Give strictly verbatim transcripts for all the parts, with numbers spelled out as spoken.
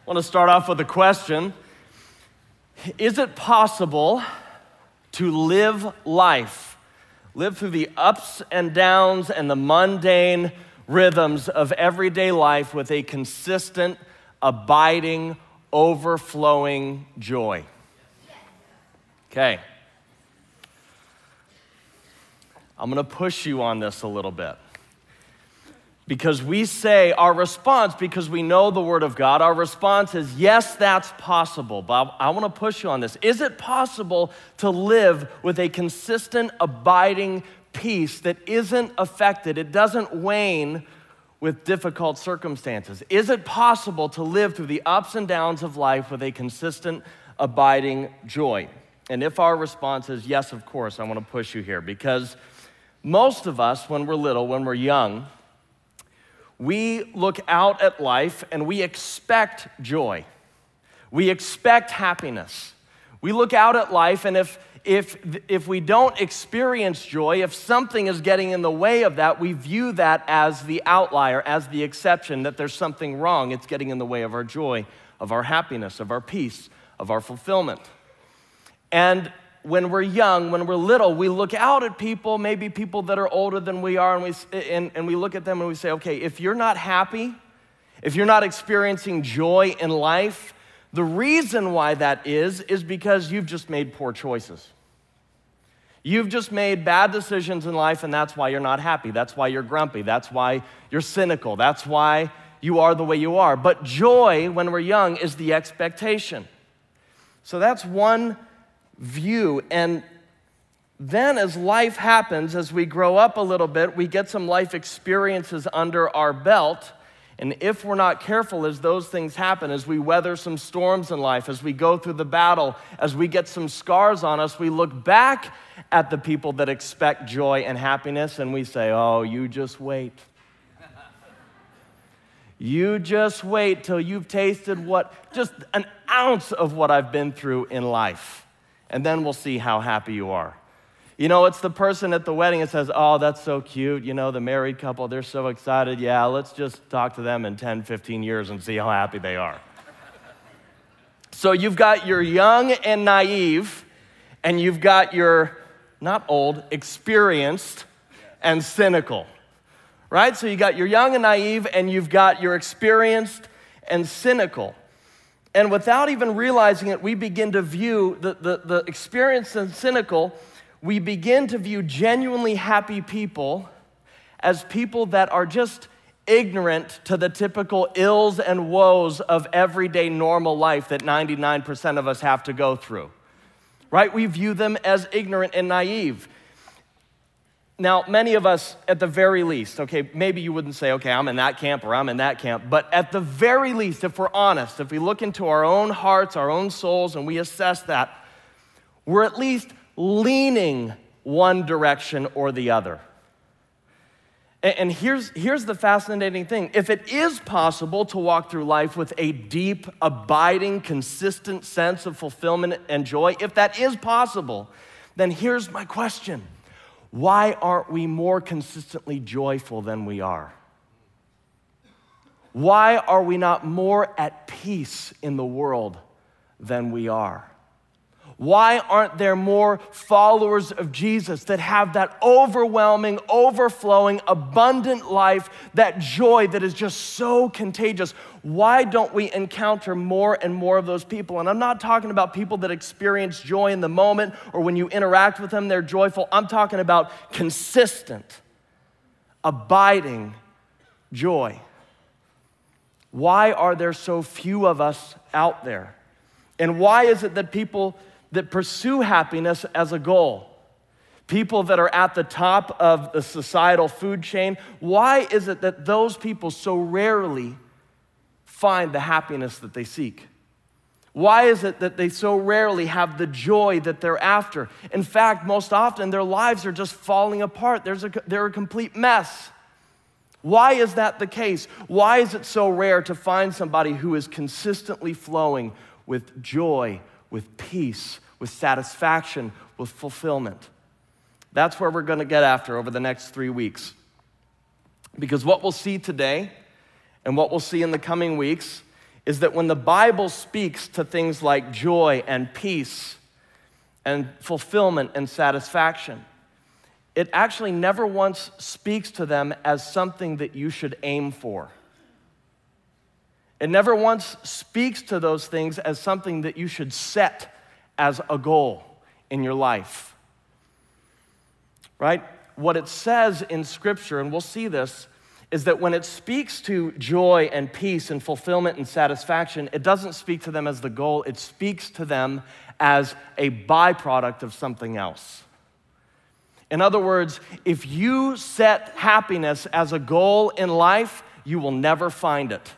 I want to start off with a question. Is it possible to live life, live through the ups and downs and the mundane rhythms of everyday life with a consistent, abiding, overflowing joy? Okay. I'm going to push you on this a little bit. Because we say our response, because we know the Word of God, our response is, yes, that's possible. But I, I want to push you on this. Is it possible to live with a consistent, abiding peace that isn't affected, it doesn't wane with difficult circumstances? Is it possible to live through the ups and downs of life with a consistent, abiding joy? And if our response is yes, of course, I want to push you here. Because most of us, when we're little, when we're young, we look out at life and we expect joy. We expect happiness. We look out at life, and if, if, if we don't experience joy, if something is getting in the way of that, we view that as the outlier, as the exception, that there's something wrong. It's getting in the way of our joy, of our happiness, of our peace, of our fulfillment. And when we're young, when we're little, we look out at people, maybe people that are older than we are, and we, and, and we look at them and we say, okay, if you're not happy, if you're not experiencing joy in life, the reason why that is, is because you've just made poor choices. You've just made bad decisions in life, and that's why you're not happy. That's why you're grumpy. That's why you're cynical. That's why you are the way you are. But joy, when we're young, is the expectation. So that's one view. And then as life happens, as we grow up a little bit, we get some life experiences under our belt. And if we're not careful, as those things happen, as we weather some storms in life, as we go through the battle, as we get some scars on us, we look back at the people that expect joy and happiness and we say, oh, you just wait. You just wait till you've tasted what, just an ounce of what I've been through in life. And then we'll see how happy you are. You know, it's the person at the wedding that says, oh, that's so cute. You know, the married couple, they're so excited. Yeah, let's just talk to them in ten, fifteen years and see how happy they are. So you've got your young and naive, and you've got your, not old, experienced and cynical, right? So you got your young and naive, and you've got your experienced and cynical. And without even realizing it, we begin to view the, the, the experienced and cynical, we begin to view genuinely happy people as people that are just ignorant to the typical ills and woes of everyday normal life that ninety-nine percent of us have to go through, right? We view them as ignorant and naive. Now, many of us, at the very least, okay, maybe you wouldn't say, okay, I'm in that camp or I'm in that camp, but at the very least, if we're honest, if we look into our own hearts, our own souls, and we assess that, we're at least leaning one direction or the other. And here's, here's the fascinating thing. If it is possible to walk through life with a deep, abiding, consistent sense of fulfillment and joy, if that is possible, then here's my question. Why aren't we more consistently joyful than we are? Why are we not more at peace in the world than we are? Why aren't there more followers of Jesus that have that overwhelming, overflowing, abundant life, that joy that is just so contagious? Why don't we encounter more and more of those people? And I'm not talking about people that experience joy in the moment or when you interact with them, they're joyful. I'm talking about consistent, abiding joy. Why are there so few of us out there? And why is it that people that pursue happiness as a goal, people that are at the top of the societal food chain, why is it that those people so rarely find the happiness that they seek? Why is it that they so rarely have the joy that they're after? In fact, most often their lives are just falling apart. There's a, they're a complete mess. Why is that the case? Why is it so rare to find somebody who is consistently flowing with joy, with peace, with satisfaction, with fulfillment? That's where we're going to get after over the next three weeks. Because what we'll see today and what we'll see in the coming weeks is that when the Bible speaks to things like joy and peace and fulfillment and satisfaction, it actually never once speaks to them as something that you should aim for. It never once speaks to those things as something that you should set as a goal in your life. Right? What it says in Scripture, and we'll see this, is that when it speaks to joy and peace and fulfillment and satisfaction, it doesn't speak to them as the goal, it speaks to them as a byproduct of something else. In other words, if you set happiness as a goal in life, you will never find it.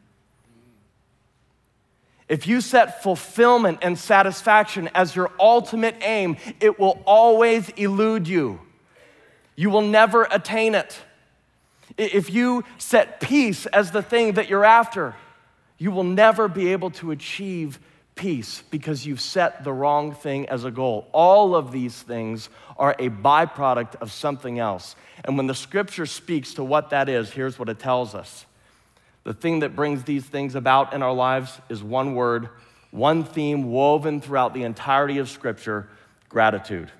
If you set fulfillment and satisfaction as your ultimate aim, it will always elude you. You will never attain it. If you set peace as the thing that you're after, you will never be able to achieve peace because you've set the wrong thing as a goal. All of these things are a byproduct of something else. And when the Scripture speaks to what that is, here's what it tells us. The thing that brings these things about in our lives is one word, one theme woven throughout the entirety of Scripture: gratitude.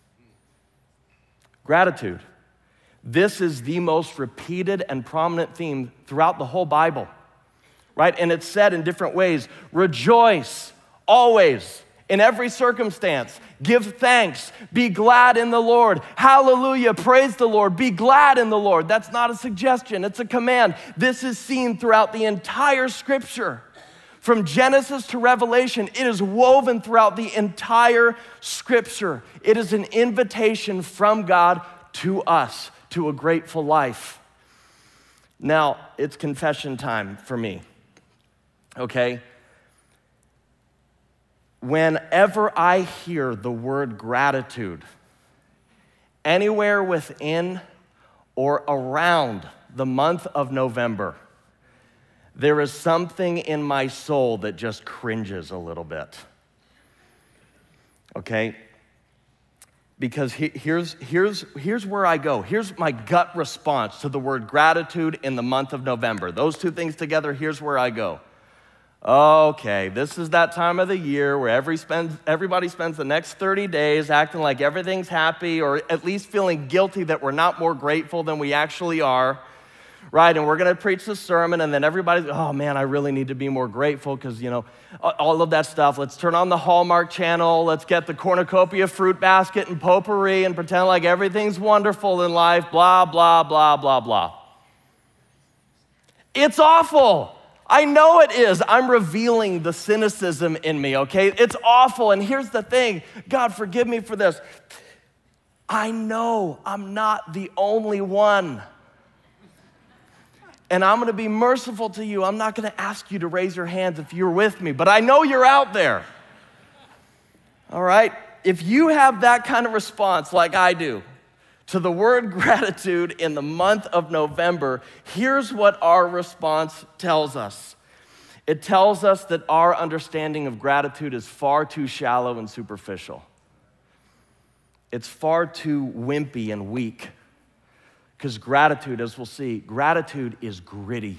Gratitude. This is the most repeated and prominent theme throughout the whole Bible, right? And it's said in different ways. Rejoice always, in every circumstance. Give thanks. Be glad in the Lord. Hallelujah. Praise the Lord. Be glad in the Lord. That's not a suggestion. It's a command. This is seen throughout the entire Scripture. From Genesis to Revelation, it is woven throughout the entire Scripture. It is an invitation from God to us, to a grateful life. Now, it's confession time for me, okay? Whenever I hear the word gratitude, anywhere within or around the month of November, there is something in my soul that just cringes a little bit, okay? Because he, here's, here's, here's where I go. Here's my gut response to the word gratitude in the month of November. Those two things together, here's where I go. Okay, this is that time of the year where every spends, everybody spends the next thirty days acting like everything's happy, or at least feeling guilty that we're not more grateful than we actually are, right? And we're going to preach the sermon, and then everybody's, oh man, I really need to be more grateful because, you know, all of that stuff. Let's turn on the Hallmark Channel. Let's get the cornucopia fruit basket and potpourri and pretend like everything's wonderful in life, blah, blah, blah, blah, blah. It's awful. I know it is. I'm revealing the cynicism in me, okay? It's awful. And here's the thing. God, forgive me for this. I know I'm not the only one. And I'm gonna be merciful to you. I'm not gonna ask you to raise your hands if you're with me, but I know you're out there. All right? If you have that kind of response like I do to the word gratitude in the month of November, here's what our response tells us. It tells us that our understanding of gratitude is far too shallow and superficial. It's far too wimpy and weak. Because gratitude, as we'll see, gratitude is gritty.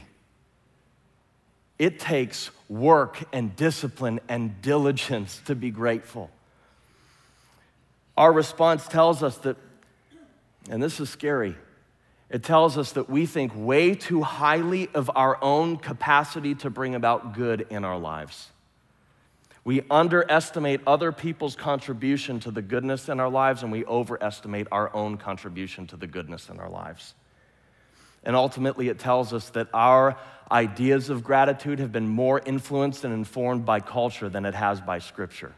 It takes work and discipline and diligence to be grateful. Our response tells us that, and this is scary, it tells us that we think way too highly of our own capacity to bring about good in our lives. We underestimate other people's contribution to the goodness in our lives, and we overestimate our own contribution to the goodness in our lives. And ultimately, it tells us that our ideas of gratitude have been more influenced and informed by culture than it has by Scripture.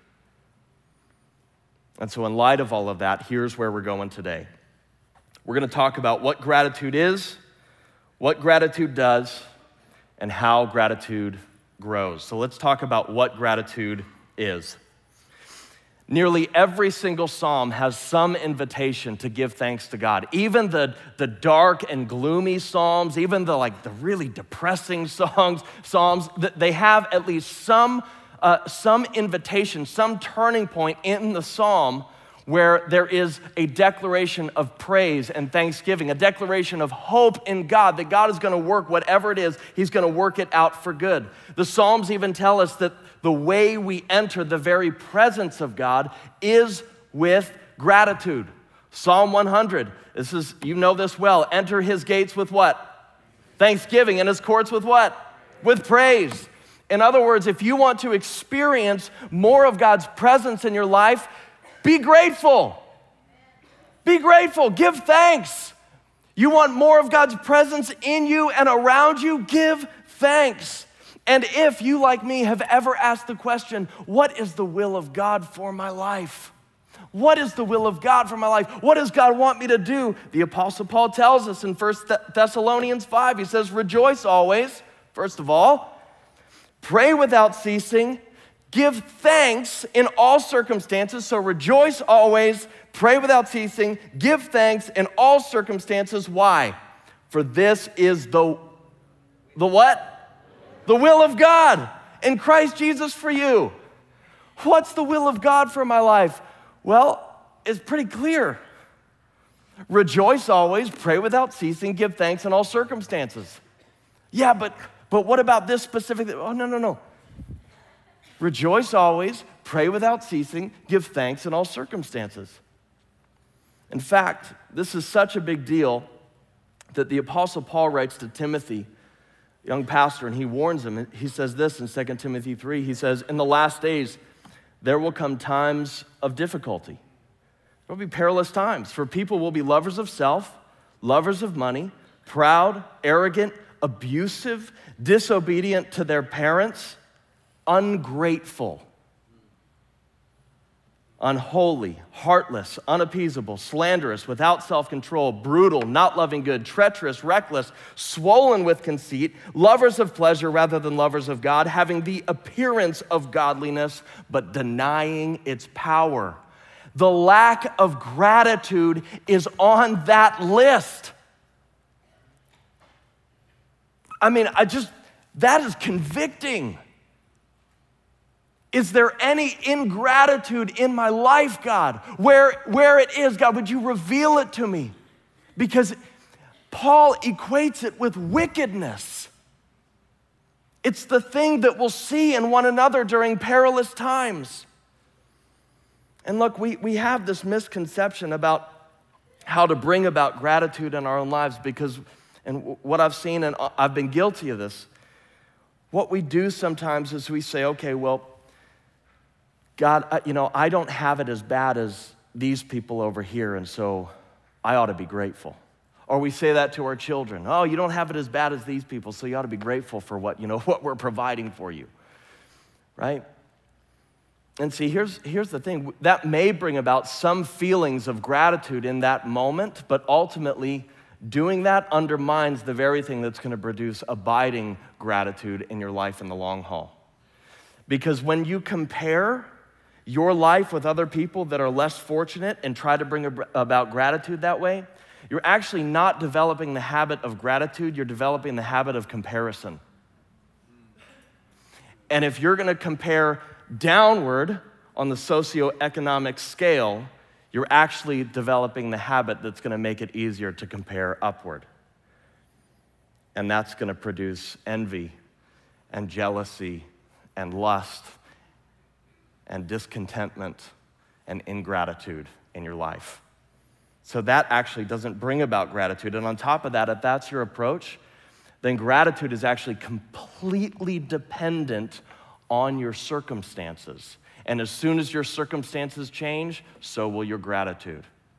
And so in light of all of that, here's where we're going today. We're going to talk about what gratitude is, what gratitude does, and how gratitude grows. So let's talk about what gratitude is. Nearly every single psalm has some invitation to give thanks to God. Even the, the dark and gloomy psalms, even the like the really depressing songs, psalms, they have at least some, uh, some invitation, some turning point in the psalm where there is a declaration of praise and thanksgiving, a declaration of hope in God, that God is gonna work whatever it is, he's gonna work it out for good. The Psalms even tell us that the way we enter the very presence of God is with gratitude. Psalm one hundred, this is, you know this well, enter his gates with what? Thanksgiving, and his courts with what? With praise. In other words, if you want to experience more of God's presence in your life, be grateful. Be grateful. Give thanks. You want more of God's presence in you and around you? Give thanks. And if you, like me, have ever asked the question, what is the will of God for my life? What is the will of God for my life? What does God want me to do? The Apostle Paul tells us in First Thessalonians five, he says, rejoice always, first of all, pray without ceasing, give thanks in all circumstances. So rejoice always, pray without ceasing, give thanks in all circumstances. Why? For this is the, the what? The will of God in Christ Jesus for you. What's the will of God for my life? Well, it's pretty clear. Rejoice always, pray without ceasing, give thanks in all circumstances. Yeah, but but what about this specific? Oh, no, no, no. Rejoice always, pray without ceasing, give thanks in all circumstances. In fact, this is such a big deal that the Apostle Paul writes to Timothy, young pastor, and he warns him. He says this in Second Timothy three. He says, in the last days, there will come times of difficulty. There will be perilous times, for people will be lovers of self, lovers of money, proud, arrogant, abusive, disobedient to their parents, ungrateful, unholy, heartless, unappeasable, slanderous, without self-control, brutal, not loving good, treacherous, reckless, swollen with conceit, lovers of pleasure rather than lovers of God, having the appearance of godliness, but denying its power. The lack of gratitude is on that list. I mean, I just, that is convicting. Is there any ingratitude in my life, God? Where, where it is, God, would you reveal it to me? Because Paul equates it with wickedness. It's the thing that we'll see in one another during perilous times. And look, we, we have this misconception about how to bring about gratitude in our own lives because, and what I've seen, and I've been guilty of this, what we do sometimes is we say, okay, well, God, you know, I don't have it as bad as these people over here, and so I ought to be grateful. Or we say that to our children. Oh, you don't have it as bad as these people, so you ought to be grateful for what, you know, what we're providing for you, right? And see, here's, here's the thing. That may bring about some feelings of gratitude in that moment, but ultimately, doing that undermines the very thing that's going to produce abiding gratitude in your life in the long haul. Because when you compare your life with other people that are less fortunate and try to bring about gratitude that way, you're actually not developing the habit of gratitude, you're developing the habit of comparison. And if you're gonna compare downward on the socioeconomic scale, you're actually developing the habit that's gonna make it easier to compare upward. And that's gonna produce envy and jealousy and lust and discontentment and ingratitude in your life. So that actually doesn't bring about gratitude. And on top of that, if that's your approach, then gratitude is actually completely dependent on your circumstances. And as soon as your circumstances change, so will your gratitude.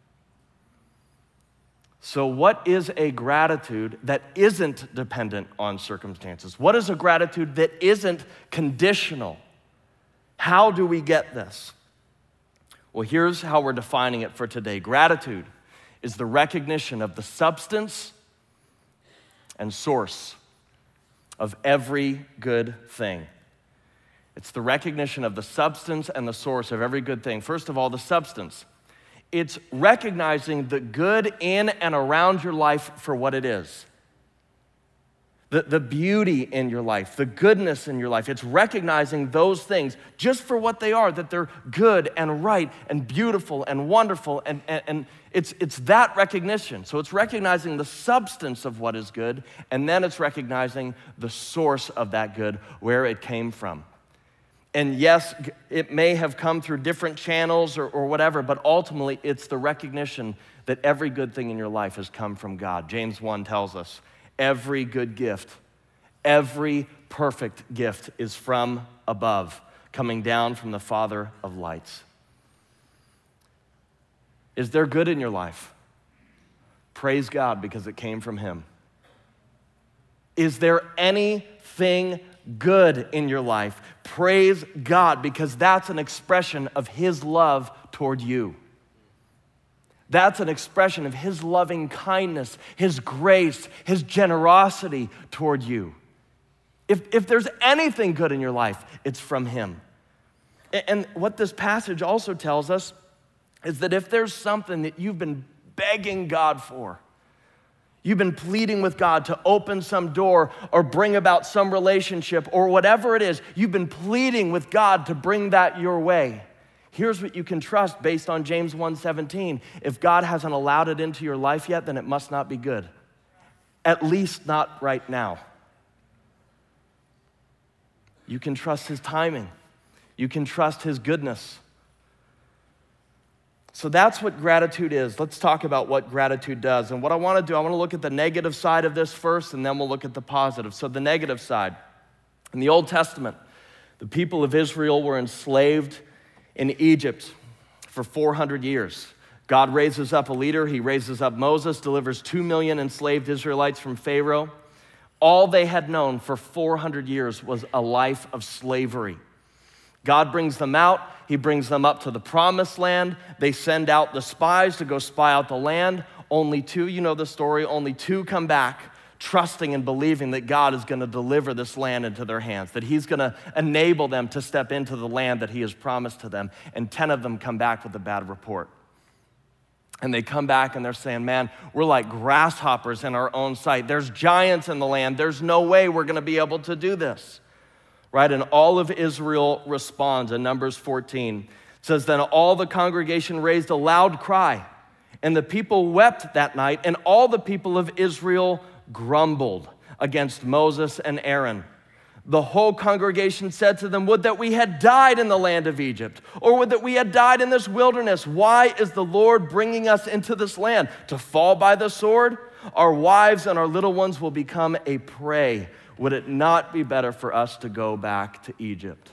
So what is a gratitude that isn't dependent on circumstances? What is a gratitude that isn't conditional? How do we get this? Well, here's how we're defining it for today. Gratitude is the recognition of the substance and source of every good thing. It's the recognition of the substance and the source of every good thing. First of all, the substance. It's recognizing the good in and around your life for what it is. the, the beauty in your life, the goodness in your life. It's recognizing those things just for what they are, that they're good and right and beautiful and wonderful. And, and, and it's, it's that recognition. So it's recognizing the substance of what is good, and then it's recognizing the source of that good, where it came from. And yes, it may have come through different channels or, or whatever, but ultimately it's the recognition that every good thing in your life has come from God. James one tells us, every good gift, every perfect gift is from above, coming down from the Father of lights. Is there good in your life? Praise God, because it came from Him. Is there anything good in your life? Praise God, because that's an expression of His love toward you. That's an expression of His loving kindness, His grace, His generosity toward you. If, if there's anything good in your life, it's from Him. And what this passage also tells us is that if there's something that you've been begging God for, you've been pleading with God to open some door or bring about some relationship or whatever it is, you've been pleading with God to bring that your way. Here's what you can trust based on James one seventeen. If God hasn't allowed it into your life yet, then it must not be good. At least not right now. You can trust His timing. You can trust His goodness. So that's what gratitude is. Let's talk about what gratitude does. And what I want to do, I want to look at the negative side of this first, and then we'll look at the positive. So the negative side. In the Old Testament, the people of Israel were enslaved in Egypt for four hundred years. God raises up a leader. He raises up Moses, delivers two million enslaved Israelites from Pharaoh. All they had known for four hundred years was a life of slavery. God brings them out. He brings them up to the promised land. They send out the spies to go spy out the land. Only two, you know the story, only two come back, trusting and believing that God is going to deliver this land into their hands, that He's going to enable them to step into the land that He has promised to them. And ten of them come back with a bad report. And they come back and they're saying, man, we're like grasshoppers in our own sight. There's giants in the land. There's no way we're going to be able to do this. Right? And all of Israel responds in Numbers fourteen. It says, then all the congregation raised a loud cry, and the people wept that night, and all the people of Israel grumbled against Moses and Aaron. The whole congregation said to them, would that we had died in the land of Egypt, or would that we had died in this wilderness. Why is the Lord bringing us into this land? To fall by the sword? Our wives and our little ones will become a prey. Would it not be better for us to go back to Egypt?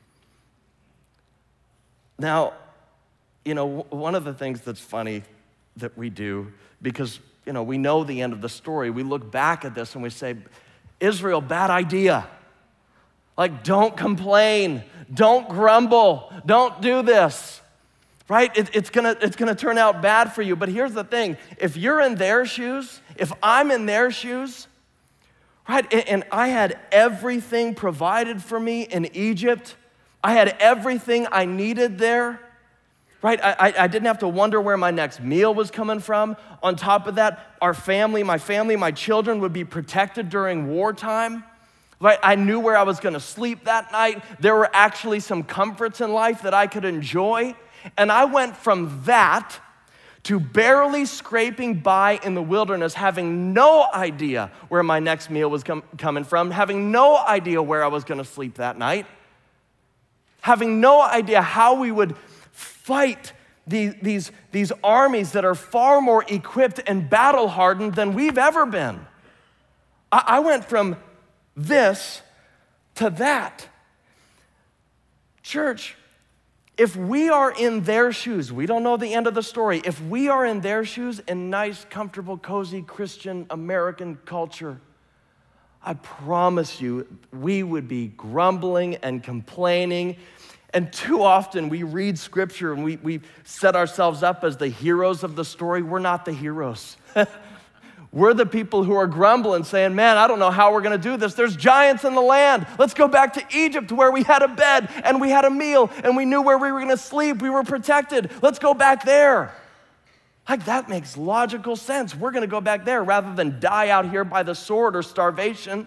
Now, you know, one of the things that's funny that we do, because, you know, we know the end of the story, we look back at this and we say, Israel, bad idea. Like, don't complain, don't grumble, don't do this, right? It, it's gonna, it's gonna turn out bad for you. But here's the thing, if you're in their shoes, if I'm in their shoes, right, and, and I had everything provided for me in Egypt, I had everything I needed there, right? I, I didn't have to wonder where my next meal was coming from. On top of that, our family, my family, my children would be protected during wartime. Right? I knew where I was going to sleep that night. There were actually some comforts in life that I could enjoy. And I went from that to barely scraping by in the wilderness, having no idea where my next meal was com- coming from, having no idea where I was going to sleep that night, having no idea how we would fight these, these, these armies that are far more equipped and battle-hardened than we've ever been. I, I went from this to that. Church, if we are in their shoes, we don't know the end of the story. If we are in their shoes in nice, comfortable, cozy Christian American culture, I promise you, we would be grumbling and complaining. And too often we read scripture and we, we set ourselves up as the heroes of the story. We're not the heroes. We're the people who are grumbling, saying, man, I don't know how we're going to do this. There's giants in the land. Let's go back to Egypt where we had a bed and we had a meal and we knew where we were going to sleep. We were protected. Let's go back there. Like, that makes logical sense. We're gonna go back there rather than die out here by the sword or starvation.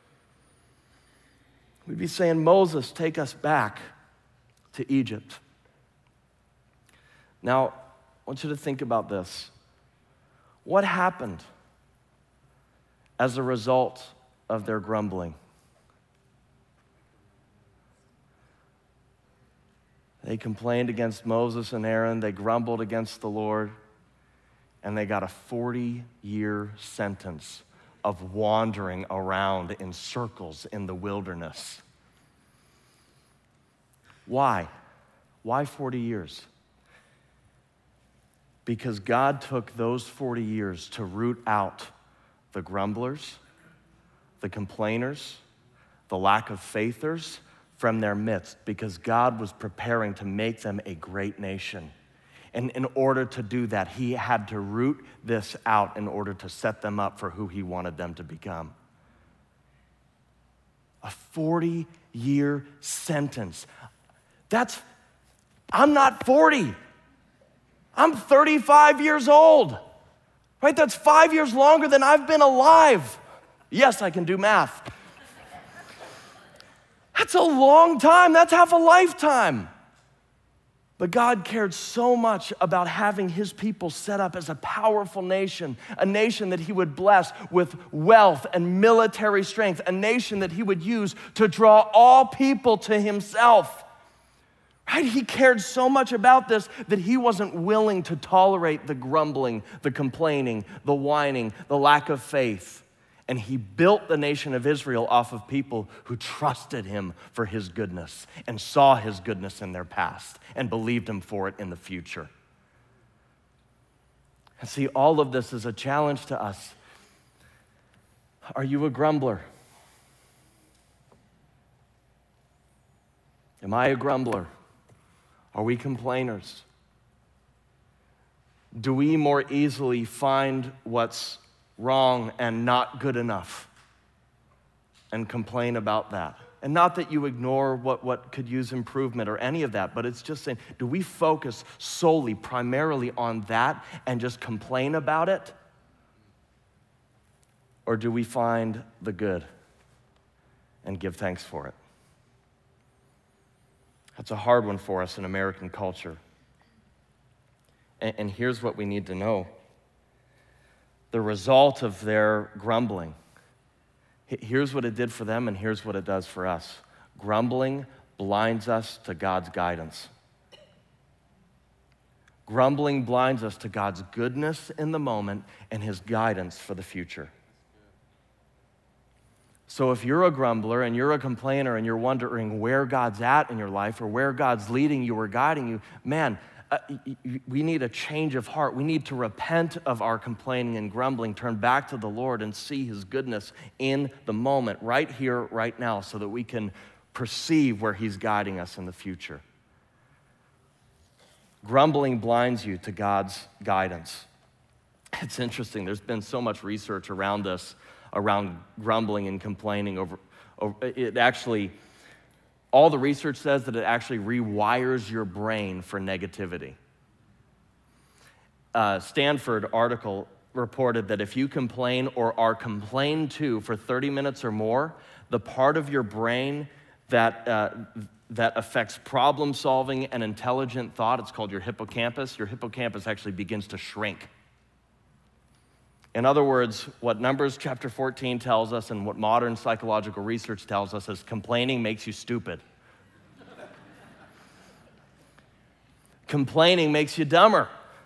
We'd be saying, Moses, take us back to Egypt. Now, I want you to think about this. What happened as a result of their grumbling? They complained against Moses and Aaron, they grumbled against the Lord, and they got a forty-year sentence of wandering around in circles in the wilderness. Why? Why forty years? Because God took those forty years to root out the grumblers, the complainers, the lack of faithers from their midst, because God was preparing to make them a great nation. And in order to do that, he had to root this out in order to set them up for who he wanted them to become. A forty-year sentence. That's, I'm not forty. I'm thirty-five years old, right? That's five years longer than I've been alive. Yes, I can do math. That's a long time. That's half a lifetime. But God cared so much about having his people set up as a powerful nation, a nation that he would bless with wealth and military strength, a nation that he would use to draw all people to himself. Right? He cared so much about this that he wasn't willing to tolerate the grumbling, the complaining, the whining, the lack of faith. And he built the nation of Israel off of people who trusted him for his goodness and saw his goodness in their past and believed him for it in the future. And see, all of this is a challenge to us. Are you a grumbler? Am I a grumbler? Are we complainers? Do we more easily find what's wrong and not good enough and complain about that? And not that you ignore what, what could use improvement or any of that, but it's just saying, do we focus solely, primarily on that and just complain about it? Or do we find the good and give thanks for it? That's a hard one for us in American culture. And, and here's what we need to know. The result of their grumbling, here's what it did for them and here's what it does for us. Grumbling blinds us to God's guidance. Grumbling blinds us to God's goodness in the moment and his guidance for the future. So if you're a grumbler and you're a complainer and you're wondering where God's at in your life or where God's leading you or guiding you, man, Uh, we need a change of heart. We need to repent of our complaining and grumbling, turn back to the Lord and see his goodness in the moment, right here, right now, so that we can perceive where he's guiding us in the future. Grumbling blinds you to God's guidance. It's interesting. There's been so much research around this, around grumbling and complaining. Over, over it actually... All the research says that it actually rewires your brain for negativity. Uh, Stanford article reported that if you complain or are complained to for thirty minutes or more, the part of your brain that, uh, that affects problem solving and intelligent thought, it's called your hippocampus, your hippocampus actually begins to shrink. In other words, what Numbers chapter fourteen tells us and what modern psychological research tells us is complaining makes you stupid. Complaining makes you dumber,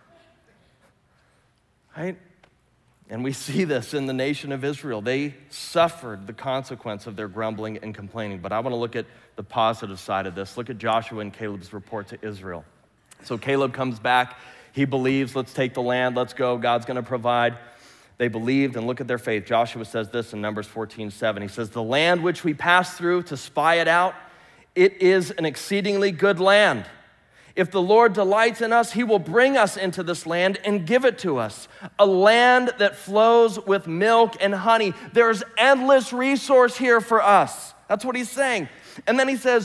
right? And we see this in the nation of Israel. They suffered the consequence of their grumbling and complaining. But I want to look at the positive side of this. Look at Joshua and Caleb's report to Israel. So Caleb comes back. He believes, let's take the land, let's go, God's going to provide. They believed, and look at their faith. Joshua says this in Numbers fourteen seven. He says, the land which we passed through to spy it out, it is an exceedingly good land. If the Lord delights in us, he will bring us into this land and give it to us, a land that flows with milk and honey. There's endless resource here for us. That's what he's saying. And then he says,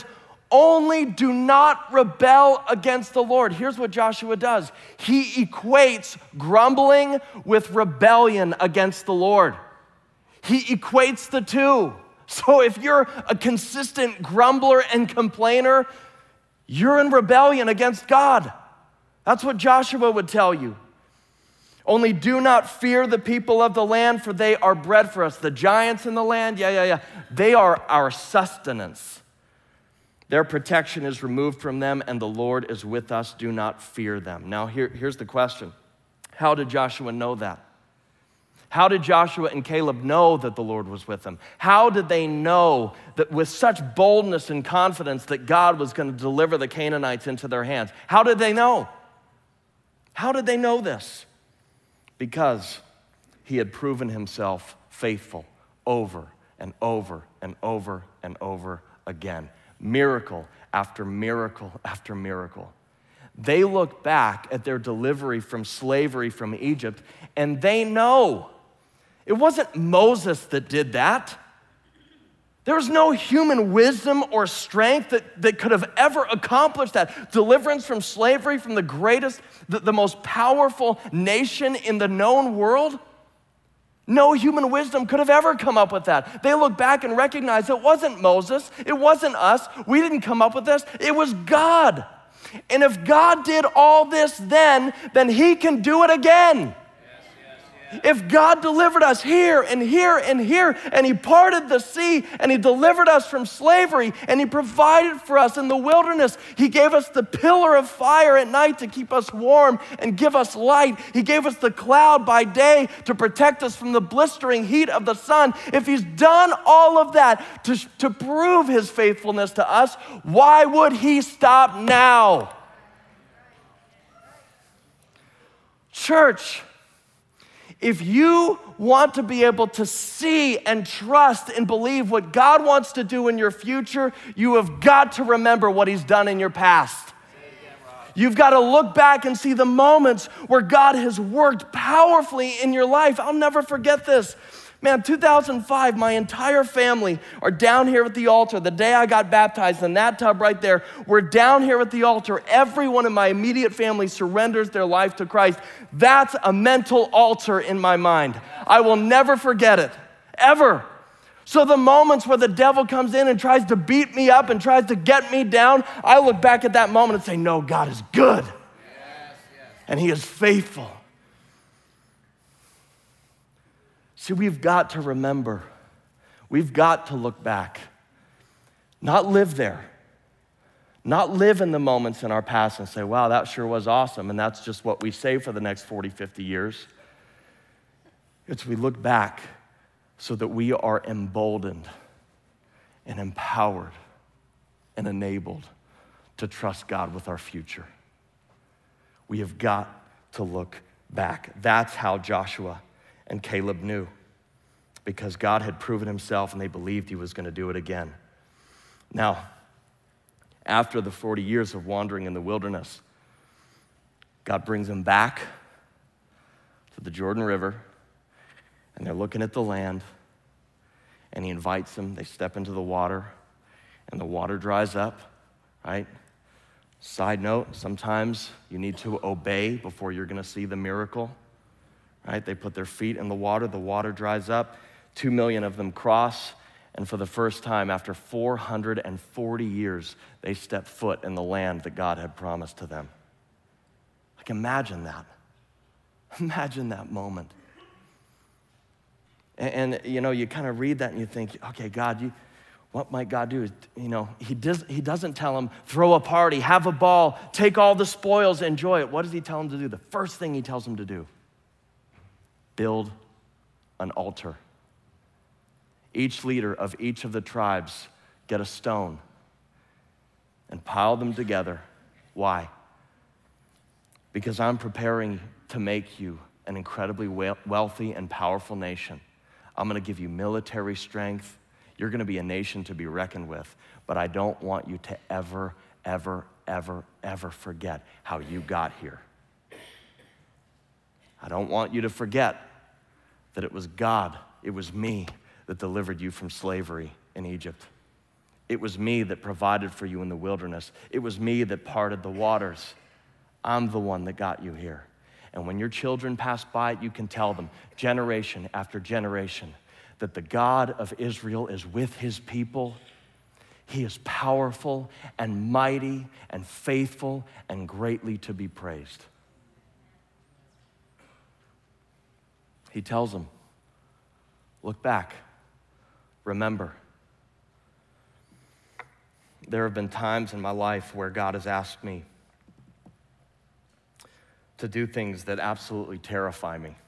Only do not rebel against the Lord. Here's what Joshua does. He equates grumbling with rebellion against the Lord. He equates the two. So if you're a consistent grumbler and complainer, you're in rebellion against God. That's what Joshua would tell you. Only do not fear the people of the land, for they are bread for us. The giants in the land, yeah, yeah, yeah. They are our sustenance. Their protection is removed from them, and the Lord is with us. Do not fear them. Now, here, here's the question. How did Joshua know that? How did Joshua and Caleb know that the Lord was with them? How did they know that with such boldness and confidence that God was going to deliver the Canaanites into their hands? How did they know? How did they know this? Because he had proven himself faithful over and over and over and over again. Miracle after miracle after miracle. They look back at their delivery from slavery from Egypt, and they know it wasn't Moses that did that. There was no human wisdom or strength that, that could have ever accomplished that. Deliverance from slavery from the greatest, the, the most powerful nation in the known world. No human wisdom could have ever come up with that. They look back and recognize it wasn't Moses, it wasn't us, we didn't come up with this, it was God. And if God did all this then, then he can do it again. If God delivered us here and here and here, and he parted the sea, and he delivered us from slavery, and he provided for us in the wilderness, he gave us the pillar of fire at night to keep us warm and give us light. He gave us the cloud by day to protect us from the blistering heat of the sun. If he's done all of that to, to prove his faithfulness to us, why would he stop now? Church, if you want to be able to see and trust and believe what God wants to do in your future, you have got to remember what he's done in your past. You've got to look back and see the moments where God has worked powerfully in your life. I'll never forget this. Man, two thousand five, my entire family are down here at the altar. The day I got baptized in that tub right there, we're down here at the altar. Everyone in my immediate family surrenders their life to Christ. That's a mental altar in my mind. I will never forget it, ever. So the moments where the devil comes in and tries to beat me up and tries to get me down, I look back at that moment and say, no, God is good. Yes, yes. And he is faithful. See, we've got to remember, we've got to look back, not live there, not live in the moments in our past and say, wow, that sure was awesome, and that's just what we say for the next forty, fifty years. It's we look back so that we are emboldened and empowered and enabled to trust God with our future. We have got to look back. That's how Joshua and Caleb knew, because God had proven himself and they believed he was going to do it again. Now, after the forty years of wandering in the wilderness, God brings them back to the Jordan River, and they're looking at the land, and he invites them. They step into the water, and the water dries up, right? Side note, sometimes you need to obey before you're going to see the miracle. Right? They put their feet in the water, the water dries up, two million of them cross, and for the first time after four hundred forty years, they step foot in the land that God had promised to them. Like, imagine that. Imagine that moment. And, and you know, you kind of read that and you think, okay, God, you, what might God do? You know, he, does, he doesn't tell them, throw a party, have a ball, take all the spoils, enjoy it. What does he tell them to do? The first thing he tells them to do, build an altar. Each leader of each of the tribes get a stone and pile them together. Why? Because I'm preparing to make you an incredibly wealthy and powerful nation. I'm going to give you military strength. You're going to be a nation to be reckoned with. But I don't want you to ever, ever, ever, ever forget how you got here. I don't want you to forget that it was God, it was me that delivered you from slavery in Egypt. It was me that provided for you in the wilderness. It was me that parted the waters. I'm the one that got you here. And when your children pass by it, you can tell them, generation after generation, that the God of Israel is with his people. He is powerful and mighty and faithful and greatly to be praised. He tells them, look back, remember. There have been times in my life where God has asked me to do things that absolutely terrify me.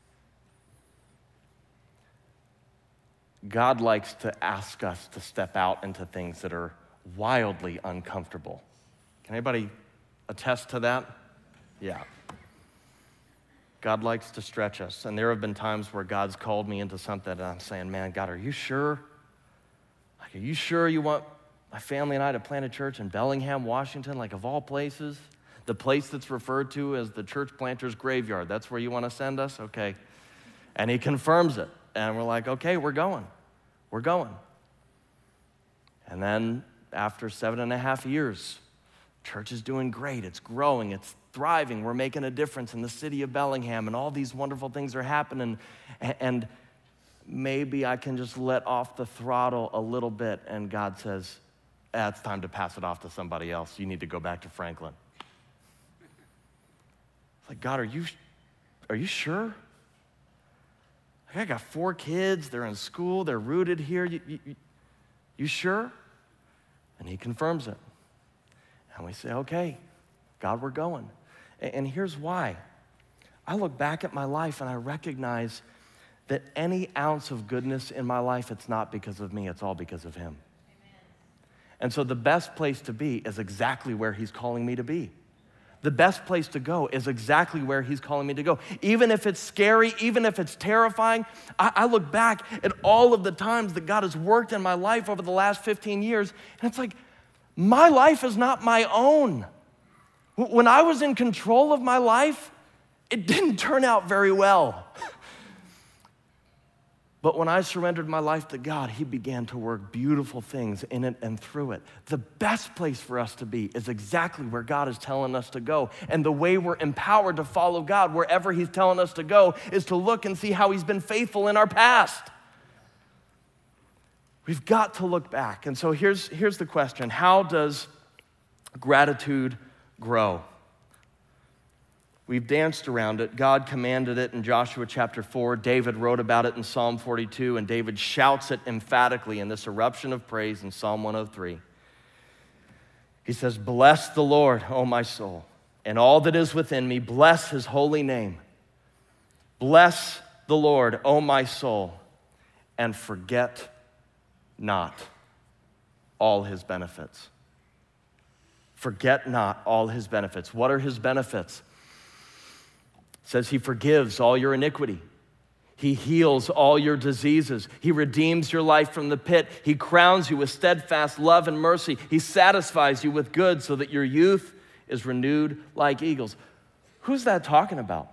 God likes to ask us to step out into things that are wildly uncomfortable. Can anybody attest to that? Yeah. God likes to stretch us. And there have been times where God's called me into something and I'm saying, man, God, are you sure? Like, are you sure you want my family and I to plant a church in Bellingham, Washington, like of all places? The place that's referred to as the church planter's graveyard. That's where you want to send us? Okay. And he confirms it. And we're like, okay, we're going. We're going. And then after seven and a half years, church is doing great. It's growing. It's thriving. We're making a difference in the city of Bellingham, and all these wonderful things are happening. And maybe I can just let off the throttle a little bit, and God says, ah, it's time to pass it off to somebody else. You need to go back to Franklin. It's like, God, are you, are you sure? I got four kids. They're in school. They're rooted here. You, you, you sure? And he confirms it. And we say, okay, God, we're going. And here's why. I look back at my life and I recognize that any ounce of goodness in my life, it's not because of me, it's all because of him. Amen. And so the best place to be is exactly where he's calling me to be. The best place to go is exactly where he's calling me to go. Even if it's scary, even if it's terrifying, I, I look back at all of the times that God has worked in my life over the last fifteen years, and it's like, my life is not my own. When I was in control of my life, it didn't turn out very well. But when I surrendered my life to God, he began to work beautiful things in it and through it. The best place for us to be is exactly where God is telling us to go. And the way we're empowered to follow God wherever he's telling us to go is to look and see how he's been faithful in our past. We've got to look back. And so here's, here's the question. How does gratitude grow? We've danced around it. God commanded it in Joshua chapter four. David wrote about it in Psalm forty-two, and David shouts it emphatically in this eruption of praise in Psalm one oh three. He says, bless the Lord, O my soul, and all that is within me. Bless his holy name. Bless the Lord, O my soul, and forget not all his benefits. Forget not all his benefits. What are his benefits? It says he forgives all your iniquity. He heals all your diseases. He redeems your life from the pit. He crowns you with steadfast love and mercy. He satisfies you with good so that your youth is renewed like eagles. Who's that talking about?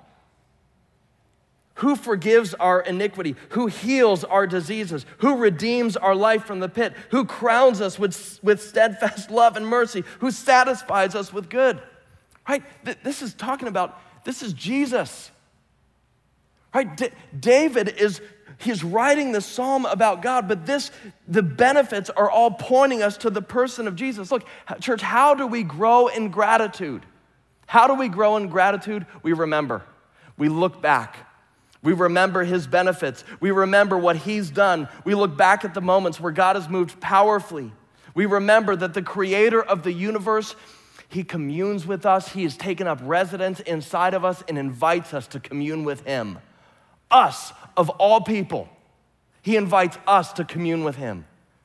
Who forgives our iniquity? Who heals our diseases? Who redeems our life from the pit? Who crowns us with, with steadfast love and mercy? Who satisfies us with good? Right? This is talking about, this is Jesus. Right? D- David is, he's writing this psalm about God, but this, the benefits are all pointing us to the person of Jesus. Look, church, how do we grow in gratitude? How do we grow in gratitude? We remember. We look back. We remember his benefits. We remember what he's done. We look back at the moments where God has moved powerfully. We remember that the creator of the universe, he communes with us. He has taken up residence inside of us and invites us to commune with him. Us, of all people, he invites us to commune with him.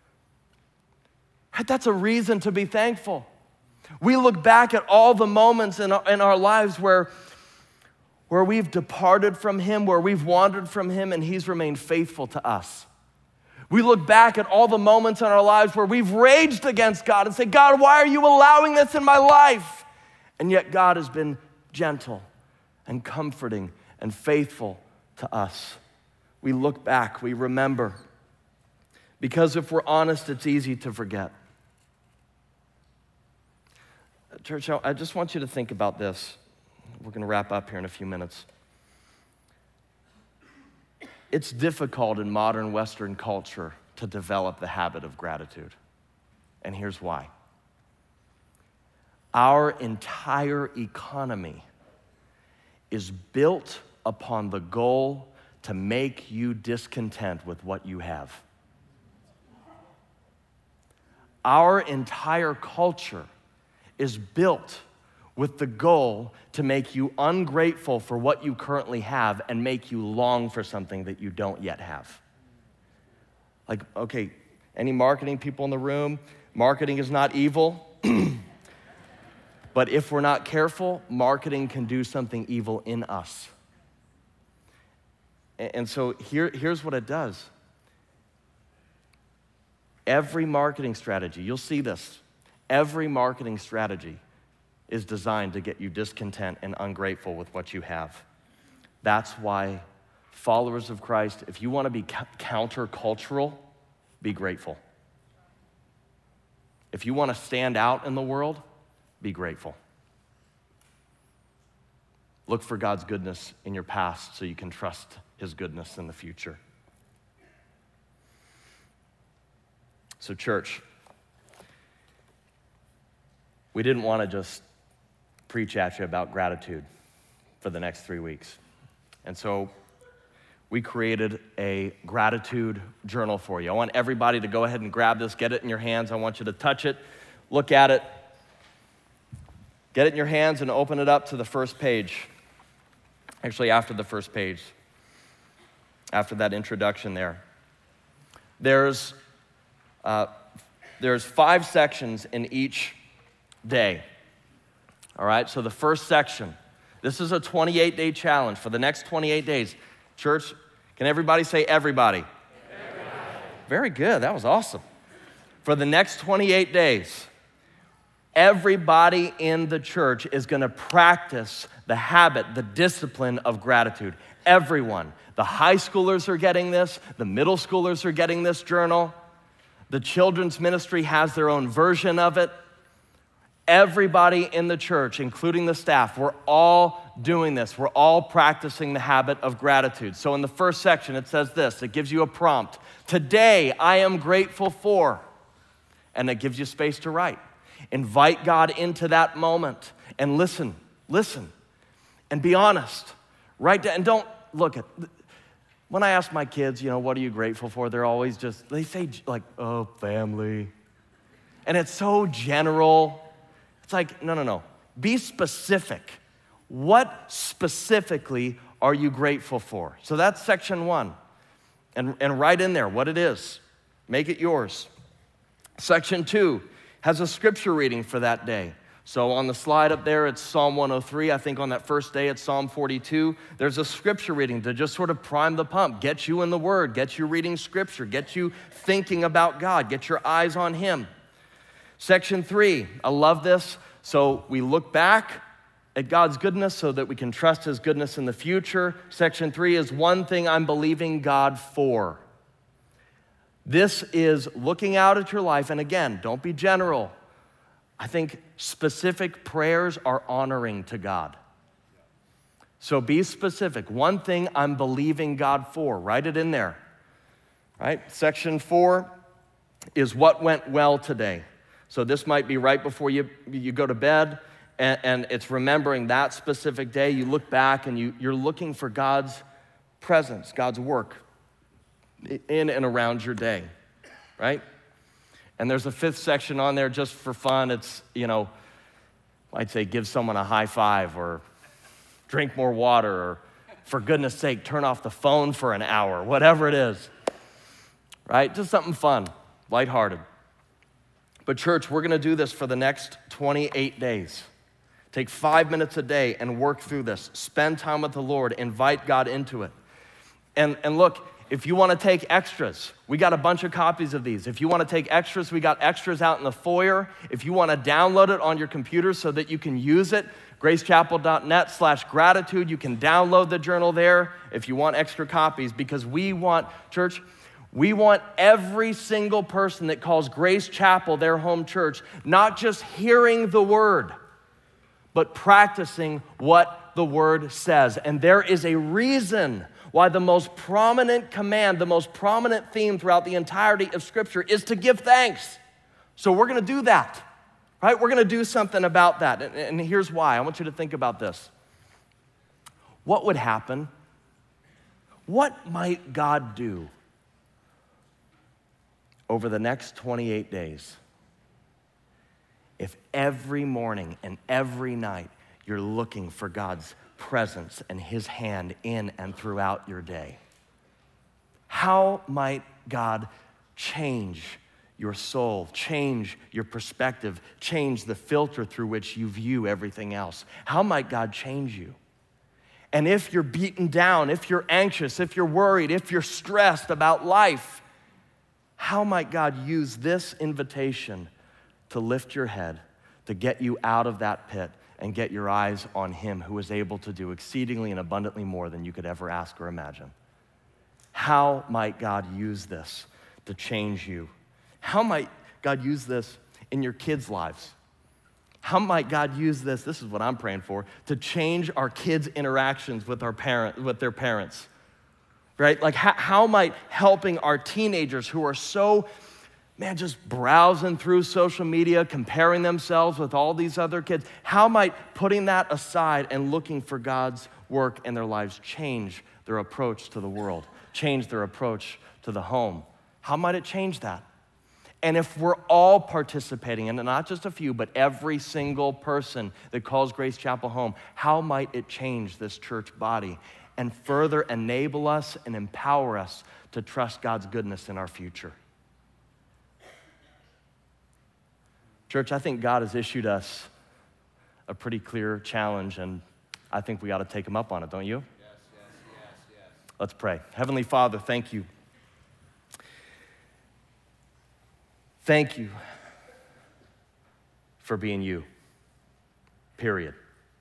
That's a reason to be thankful. We look back at all the moments in our, in our lives where where we've departed from him, where we've wandered from him, and he's remained faithful to us. We look back at all the moments in our lives where we've raged against God and say, God, why are you allowing this in my life? And yet God has been gentle and comforting and faithful to us. We look back, we remember, Because if we're honest, it's easy to forget. Church, I just want you to think about this. We're going to wrap up here in a few minutes. It's difficult in modern Western culture to develop the habit of gratitude. And here's why. Our entire economy is built upon the goal to make you discontent with what you have. Our entire culture is built with the goal to make you ungrateful for what you currently have and make you long for something that you don't yet have. Like, okay, any marketing people in the room? Marketing is not evil. But if we're not careful, marketing can do something evil in us. And so here, here's what it does. Every marketing strategy, you'll see this, every marketing strategy is designed to get you discontent and ungrateful with what you have. That's why followers of Christ, if you want to be countercultural, be grateful. If you want to stand out in the world, be grateful. Look for God's goodness in your past so you can trust his goodness in the future. So church, we didn't want to just preach at you about gratitude for the next three weeks. And so we created a gratitude journal for you. I want everybody to go ahead and grab this, get it in your hands. I want you to touch it, look at it, get it in your hands and open it up to the first page. Actually, after the first page, after that introduction there. There's, uh, there's five sections in each day. All right, so the first section, this is a twenty-eight day challenge for the next twenty-eight days. Church, can everybody say everybody? Everybody. Very good, that was awesome. For the next twenty-eight days, everybody in the church is gonna practice the habit, the discipline of gratitude. Everyone. The high schoolers are getting this, the middle schoolers are getting this journal, the children's ministry has their own version of it. Everybody in the church, including the staff, we're all doing this. We're all practicing the habit of gratitude. So in the first section, it says this. It gives you a prompt. Today, I am grateful for, and it gives you space to write. Invite God into that moment and listen, listen, and be honest. Write down, and don't look at, when I ask my kids, you know, what are you grateful for? They're always just, they say like, oh, family. And it's so general. It's like, no, no, no. Be specific. What specifically are you grateful for? So that's section one. And, and write in there what it is. Make it yours. Section two has a scripture reading for that day. So on the slide up there, it's Psalm one oh three. I think on that first day, it's Psalm forty-two. There's a scripture reading to just sort of prime the pump, get you in the Word, get you reading scripture, get you thinking about God, get your eyes on Him. Section three, I love this. So we look back at God's goodness so that we can trust His goodness in the future. Section three is one thing I'm believing God for. This is looking out at your life, and again, don't be general. I think specific prayers are honoring to God. So be specific. One thing I'm believing God for. Write it in there. Right? Section four is what went well today. So this might be right before you, you go to bed, and, and it's remembering that specific day. You look back and you, you're looking for God's presence, God's work in and around your day, right? And there's a fifth section on there just for fun. It's, you know, I'd say give someone a high five or drink more water or for goodness sake, turn off the phone for an hour, whatever it is, right? Just something fun, lighthearted. But church, we're gonna do this for the next twenty-eight days. Take five minutes a day and work through this. Spend time with the Lord, invite God into it. And, and look, if you wanna take extras, we got a bunch of copies of these. If you wanna take extras, we got extras out in the foyer. If you wanna download it on your computer so that you can use it, gracechapel.net slash gratitude, you can download the journal there if you want extra copies, because we want, church, We want every single person that calls Grace Chapel their home church, not just hearing the word, but practicing what the word says. And there is a reason why the most prominent command, the most prominent theme throughout the entirety of Scripture is to give thanks. So we're gonna do that, right? We're gonna do something about that. And, and here's why. I want you to think about this. What would happen? What might God do over the next twenty-eight days if every morning and every night you're looking for God's presence and his hand in and throughout your day? How might God change your soul, change your perspective, change the filter through which you view everything else? How might God change you? And if you're beaten down, if you're anxious, if you're worried, if you're stressed about life, how might God use this invitation to lift your head, to get you out of that pit and get your eyes on him who is able to do exceedingly and abundantly more than you could ever ask or imagine? How might God use this to change you? How might God use this in your kids' lives? How might God use this, this is what I'm praying for, to change our kids' interactions with, our parent, with their parents? Right? Like how, how might helping our teenagers who are so, man, just browsing through social media, comparing themselves with all these other kids, how might putting that aside and looking for God's work in their lives change their approach to the world, change their approach to the home? How might it change that? And if we're all participating, and not just a few, but every single person that calls Grace Chapel home, how might it change this church body and further enable us and empower us to trust God's goodness in our future? Church, I think God has issued us a pretty clear challenge, and I think we ought to take him up on it, don't you? Yes, yes, yes, yes. Let's pray. Heavenly Father, thank you. Thank you for being you, period.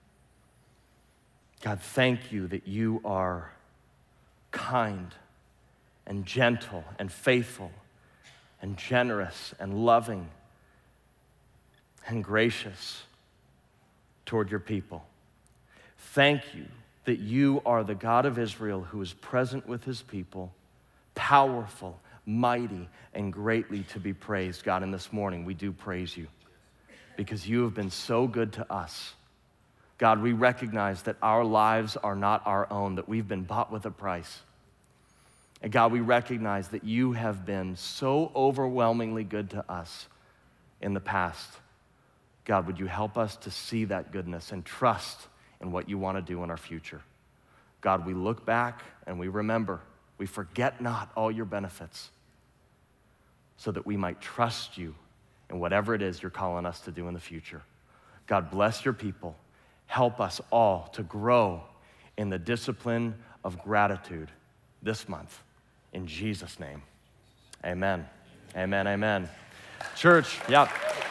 God, thank you that you are kind and gentle and faithful and generous and loving and gracious toward your people. Thank you that you are the God of Israel who is present with his people, powerful, mighty, and greatly to be praised. God, and this morning we do praise you because you have been so good to us. God, we recognize that our lives are not our own, that we've been bought with a price. And God, we recognize that you have been so overwhelmingly good to us in the past. God, would you help us to see that goodness and trust in what you want to do in our future? God, we look back and we remember, we forget not all your benefits so that we might trust you in whatever it is you're calling us to do in the future. God, bless your people. Help us all to grow in the discipline of gratitude this month. In Jesus' name, amen. Amen, amen. Church, yeah.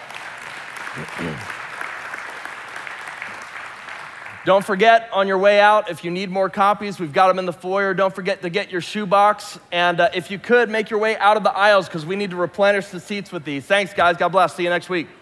Don't forget, on your way out, if you need more copies, we've got them in the foyer. Don't forget to get your shoebox. And uh, if you could, make your way out of the aisles because we need to replenish the seats with these. Thanks, guys. God bless. See you next week.